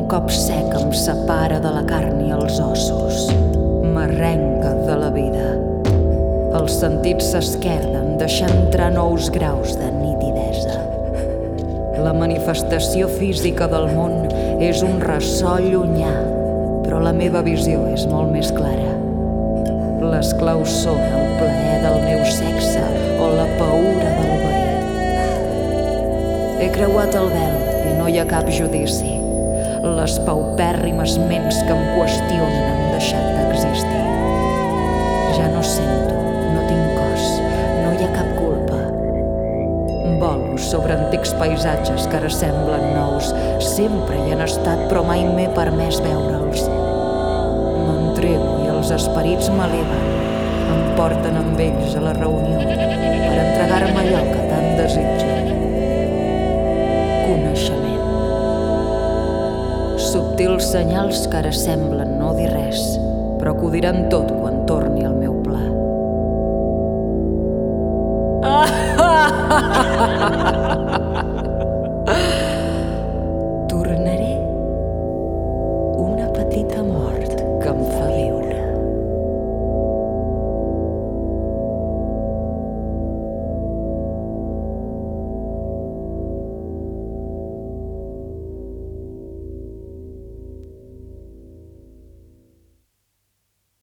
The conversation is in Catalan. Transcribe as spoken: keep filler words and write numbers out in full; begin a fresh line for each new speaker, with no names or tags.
Un cop sec em separa de la carn i els ossos, m'arrenca de la vida. Els sentits s'esquerden, deixant entrar nous graus de nitidesa. La manifestació física del món és un ressò llunyà, però la meva visió és molt més clara. Les claus són el plaer del meu sexe o la paüra del verí. He creuat el vel i no hi ha cap judici. Les paupèrrimes ments que em qüestionen han deixat d'existir. Ja no sento, no tinc cos, no hi ha cap culpa. Volo sobre antics paisatges que ara semblen nous. Sempre hi han estat, però mai m'he permès veure'ls. M'entrego i els esperits m'eleven. Em porten amb ells a la reunió per entregar-me allò que tant desitjo. Coneixement. Subtils senyals que ara semblen no dir res, però que ho diran tot quan torni al meu pla. Ah, ah, ah, ah, ah, ah.